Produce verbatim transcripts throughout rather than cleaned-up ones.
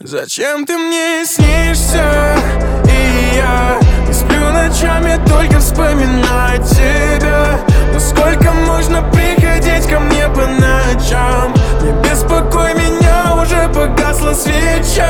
Зачем ты мне снишься? И я не сплю ночами, только вспоминаю тебя. Но сколько можно приходить ко мне по ночам? Не беспокой меня, уже погасла свеча.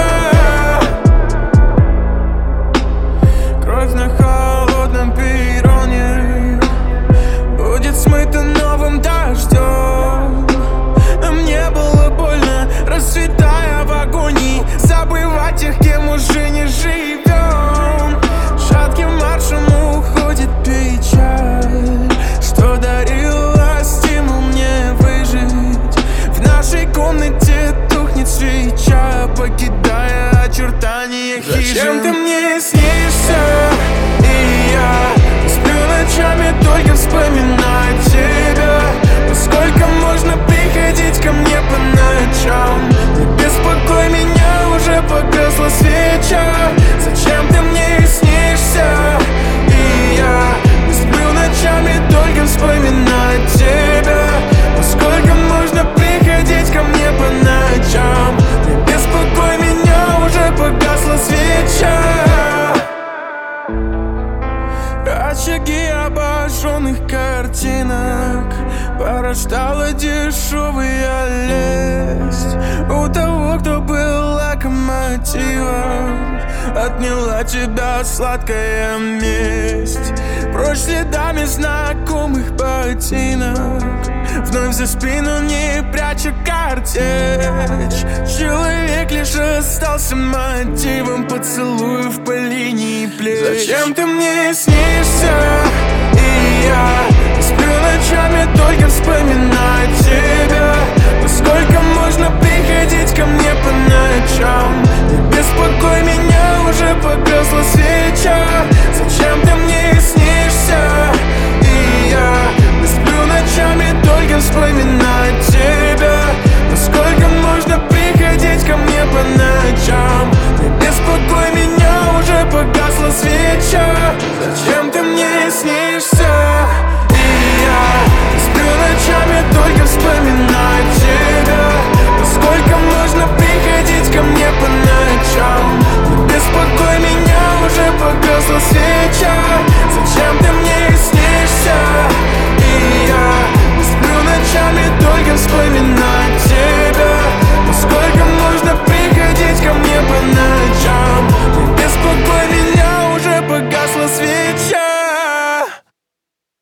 Кровь на холодном перроне будет смыта новым дождем. А мне было больно, расцветая в агонии, забывать тех, кем уже не живем. Шатким маршем уходит печаль, что дарила стимул мне выжить. В нашей комнате тухнет свеча, покидая очертания хижин. Зачем ты мне снишься? И я не сплю ночами, только вспоминаю тебя. Но сколько можно приходить ко мне по ночам? Не беспокой меня, уже погасла свеча. Зачем ты мне снишься? И я не сплю ночами, только вспоминаю тебя. Но сколько можно приходить ко мне по ночам? Не беспокой меня, уже погасла свеча. Очаги обожженных картинок порождала дешевая лесть у того, кто был локомотивом. Отняла тебя сладкая месть, прочь следами знакомых ботинок. Вновь за спину не пряча картечь, человек лишь остался мотивом поцелуев по линии плеч. Зачем ты мне снишься? И я не сплю ночами, только вспоминаю тебя. Но сколько можно приходить ко мне по ночам?